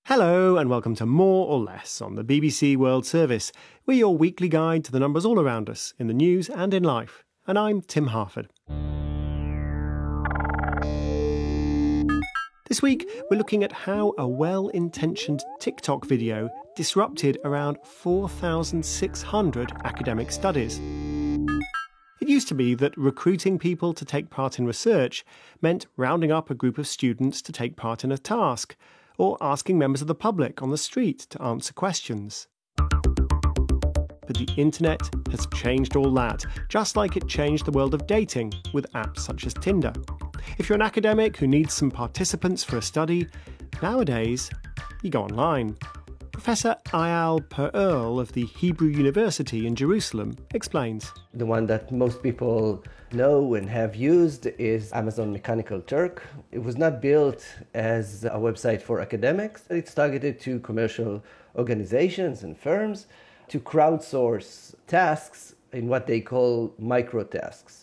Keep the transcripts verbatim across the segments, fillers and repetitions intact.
Hello and welcome to More or Less on the B B C World Service. We're your weekly guide to the numbers all around us, in the news and in life. And I'm Tim Harford. This week, we're looking at how a well-intentioned TikTok video disrupted around four thousand six hundred academic studies. It used to be that recruiting people to take part in research meant rounding up a group of students to take part in a task, or asking members of the public on the street to answer questions. But the internet has changed all that, just like it changed the world of dating with apps such as Tinder. If you're an academic who needs some participants for a study, nowadays you go online. Professor Eyal Pearl of the Hebrew University in Jerusalem explains. The one that most people know and have used is Amazon Mechanical Turk. It was not built as a website for academics. It's targeted to commercial organizations and firms to crowdsource tasks in what they call microtasks.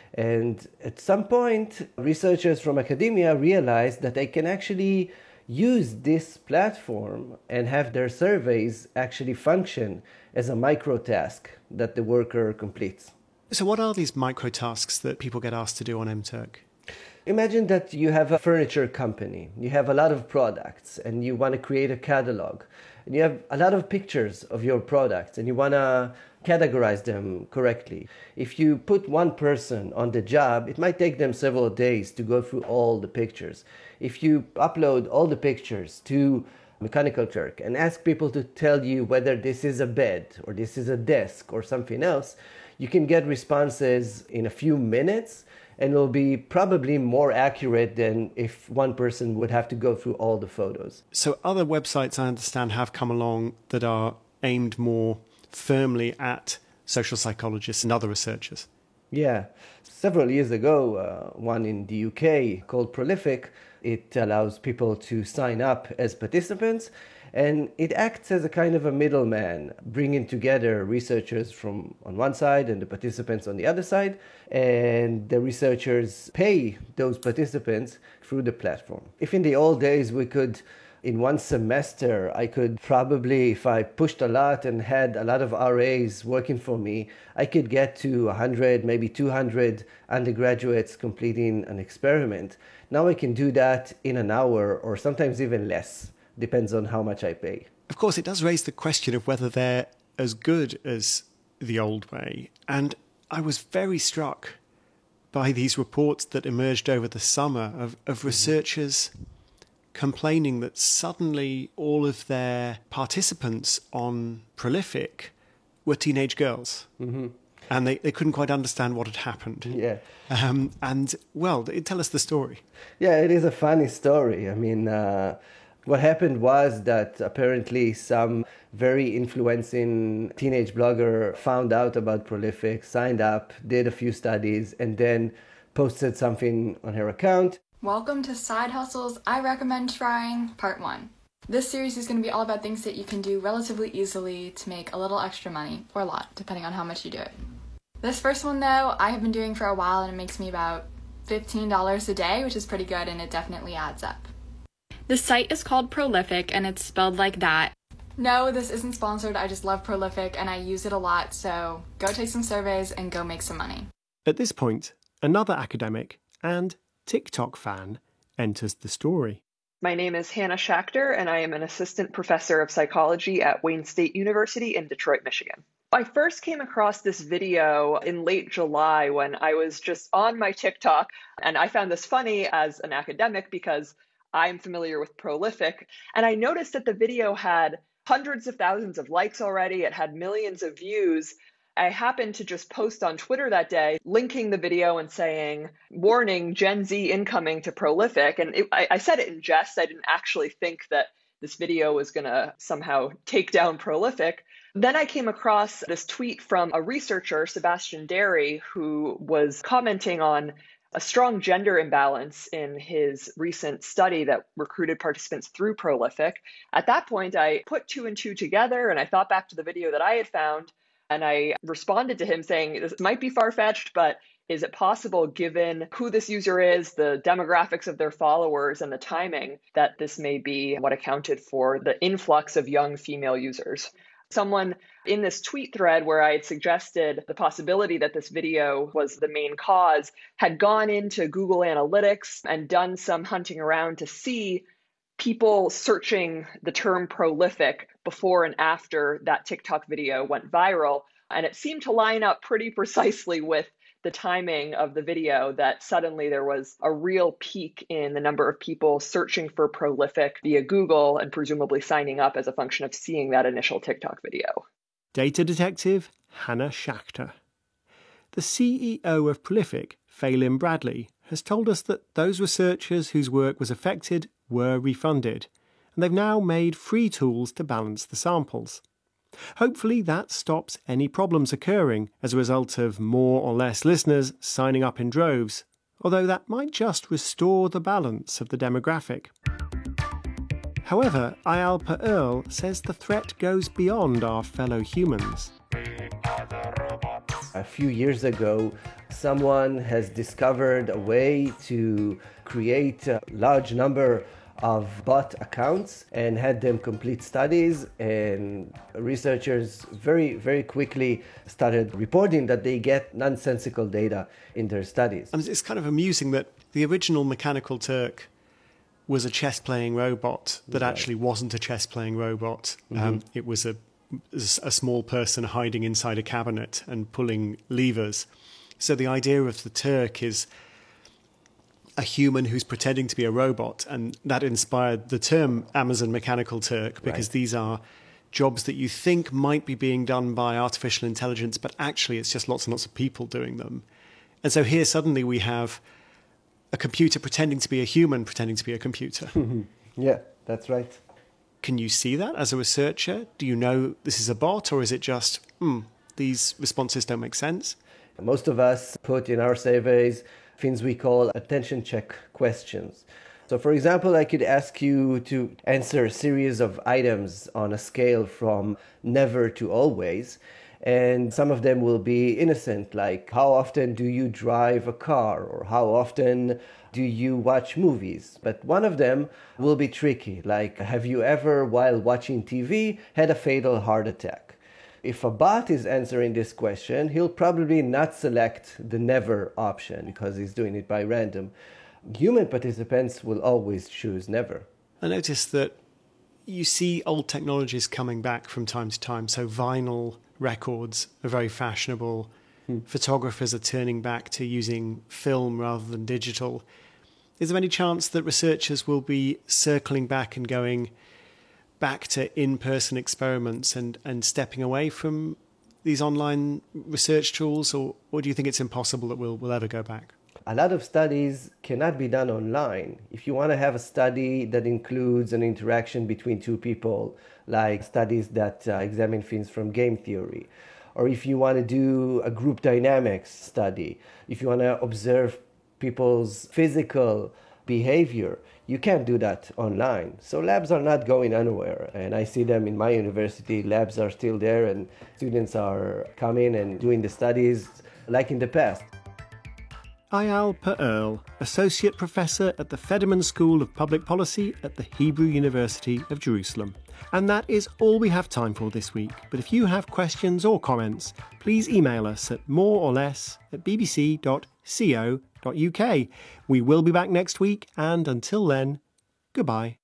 And at some point, researchers from academia realized that they can actually use this platform and have their surveys actually function as a micro task that the worker completes. So what are these micro tasks that people get asked to do on M Turk? Imagine that you have a furniture company. You have a lot of products and you want to create a catalog. And you have a lot of pictures of your products and you want to categorize them correctly. If you put one person on the job, it might take them several days to go through all the pictures. If you upload all the pictures to Mechanical Turk and ask people to tell you whether this is a bed or this is a desk or something else, you can get responses in a few minutes and will be probably more accurate than if one person would have to go through all the photos. So other websites, I understand, have come along that are aimed more firmly at social psychologists and other researchers. Yeah. Several years ago, uh, one in the U K called Prolific, it allows people to sign up as participants, and it acts as a kind of a middleman, bringing together researchers from on one side and the participants on the other side, and the researchers pay those participants through the platform. If in the old days we could, in one semester, I could probably, if I pushed a lot and had a lot of R As working for me, I could get to one hundred, maybe two hundred undergraduates completing an experiment. Now I can do that in an hour or sometimes even less. Depends on how much I pay. Of course, it does raise the question of whether they're as good as the old way. And I was very struck by these reports that emerged over the summer of, of researchers complaining that suddenly all of their participants on Prolific were teenage girls. Mm-hmm. And they, they couldn't quite understand what had happened. Yeah. Um, and, well, tell us the story. Yeah, it is a funny story. I mean, uh, what happened was that apparently some very influencing teenage blogger found out about Prolific, signed up, did a few studies, and then posted something on her account. Welcome to Side Hustles I Recommend Trying, Part one. This series is going to be all about things that you can do relatively easily to make a little extra money, or a lot, depending on how much you do it. This first one, though, I have been doing for a while, and it makes me about fifteen dollars a day, which is pretty good, and it definitely adds up. The site is called Prolific, and it's spelled like that. No, this isn't sponsored. I just love Prolific, and I use it a lot, so go take some surveys and go make some money. At this point, another academic and TikTok fan enters the story. My name is Hannah Schachter, and I am an assistant professor of psychology at Wayne State University in Detroit, Michigan. I first came across this video in late July when I was just on my TikTok, and I found this funny as an academic because I'm familiar with Prolific, and I noticed that the video had hundreds of thousands of likes already. It had millions of views. I happened to just post on Twitter that day, linking the video and saying, warning, Gen Z incoming to Prolific. And it, I, I said it in jest. I didn't actually think that this video was going to somehow take down Prolific. Then I came across this tweet from a researcher, Sebastian Derry, who was commenting on a strong gender imbalance in his recent study that recruited participants through Prolific. At that point, I put two and two together and I thought back to the video that I had found, and I responded to him saying, this might be far-fetched, but Is it possible, given who this user is, the demographics of their followers, and the timing, that this may be what accounted for the influx of young female users? Someone in this tweet thread where I had suggested the possibility that this video was the main cause had gone into Google Analytics and done some hunting around to see people searching the term prolific before and after that TikTok video went viral. And it seemed to line up pretty precisely with the timing of the video that suddenly there was a real peak in the number of people searching for prolific via Google and presumably signing up as a function of seeing that initial TikTok video. Data detective Hannah Schachter. The C E O of Prolific, Phelim Bradley, has told us that those researchers whose work was affected were refunded, and they've now made free tools to balance the samples. Hopefully that stops any problems occurring as a result of more or less listeners signing up in droves, although that might just restore the balance of the demographic. However, Eyal Pearl says the threat goes beyond our fellow humans. A few years ago, someone has discovered a way to create a large number of bot accounts and had them complete studies, and researchers very, very quickly started reporting that they get nonsensical data in their studies. And it's kind of amusing that the original Mechanical Turk was a chess-playing robot that right. actually wasn't a chess-playing robot. Mm-hmm. Um, it was a, a small person hiding inside a cabinet and pulling levers. So the idea of the Turk is a human who's pretending to be a robot, and that inspired the term Amazon Mechanical Turk, because right. these are jobs that you think might be being done by artificial intelligence, but actually it's just lots and lots of people doing them. And so here suddenly we have a computer pretending to be a human, pretending to be a computer. Yeah, that's right. Can you see that as a researcher? Do you know this is a bot, or is it just, hmm, these responses don't make sense? Most of us put in our surveys things we call attention check questions. So for example, I could ask you to answer a series of items on a scale from never to always, and some of them will be innocent, like how often do you drive a car, or how often do you watch movies? But one of them will be tricky, like have you ever, while watching T V, had a fatal heart attack? If a bot is answering this question, he'll probably not select the never option because he's doing it by random. Human participants will always choose never. I noticed that you see old technologies coming back from time to time. So vinyl records are very fashionable. Hmm. Photographers are turning back to using film rather than digital. Is there any chance that researchers will be circling back and going back to in-person experiments and, and stepping away from these online research tools, or, or do you think it's impossible that we'll, we'll ever go back? A lot of studies cannot be done online. If you want to have a study that includes an interaction between two people, like studies that uh, examine things from game theory, or if you want to do a group dynamics study, if you want to observe people's physical behavior, you can't do that online. So labs are not going anywhere. And I see them in my university. Labs are still there and students are coming and doing the studies like in the past. Eyal Pearl, Associate Professor at the Federman School of Public Policy at the Hebrew University of Jerusalem. And that is all we have time for this week. But if you have questions or comments, please email us at more or less at b b c dot co dot u k. We will be back next week, and until then, goodbye.